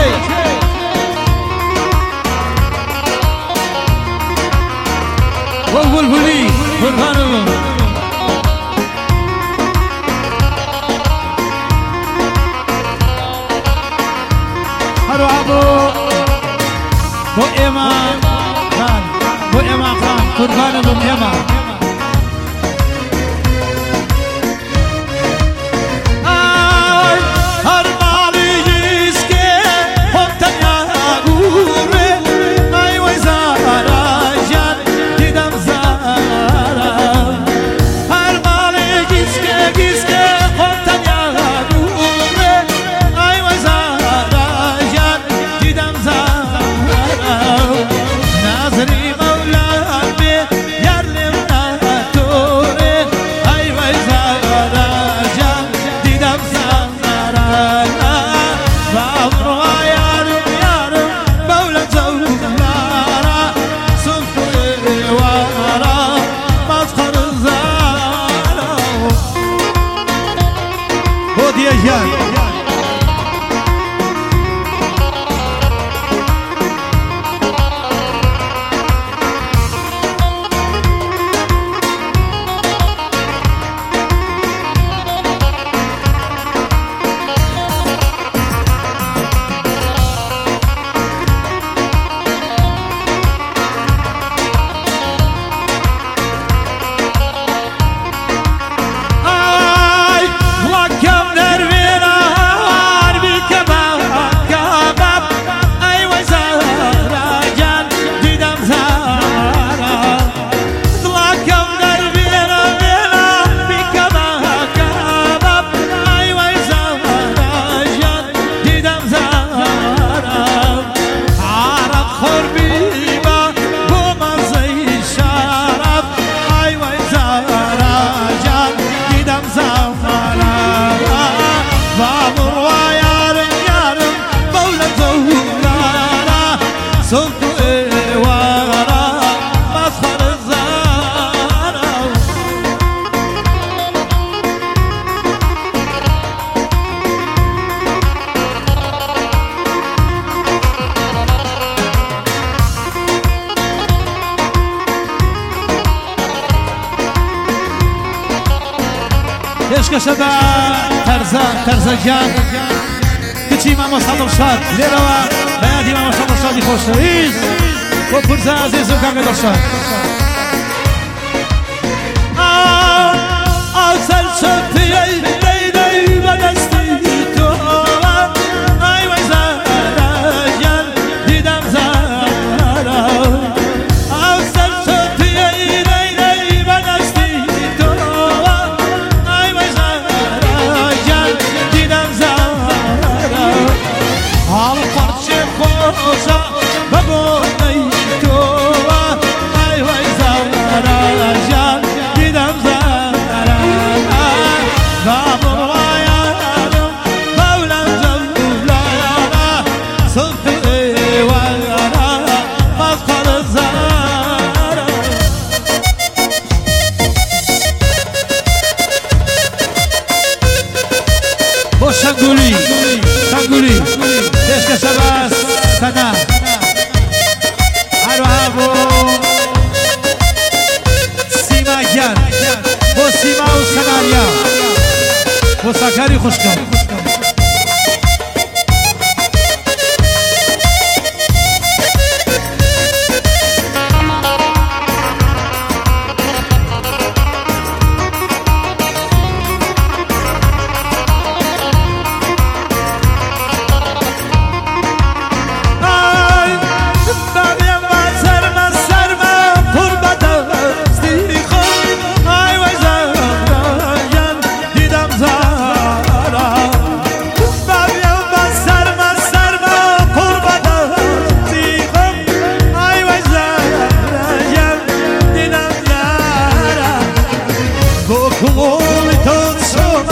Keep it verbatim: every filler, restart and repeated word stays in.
والبلبلي برهان هرو عبو بو إمام خان بو إمام خان قربان بو إمام عشق شده ترزا ترزا جان کچی ما مصطفی شاد لیروا بیادی ما مصطفی شادی خوش ریز و پرزا عزیز و کامل شاد آسل شفتی ای دیدی و دستی تو ای وای زهرا جان دیدم زهرا آسل شفتی ای دیدی و دستی تو ای وای زهرا جان دیدم زهرا حال پرچه خوشا بگوی تو ای وای زهرا جان دیدم زهرا شنگولی شنگولی عشق شباز سنا هر هوا سیما گیان با سیما و سناریا با سکاری خوشکن Come on,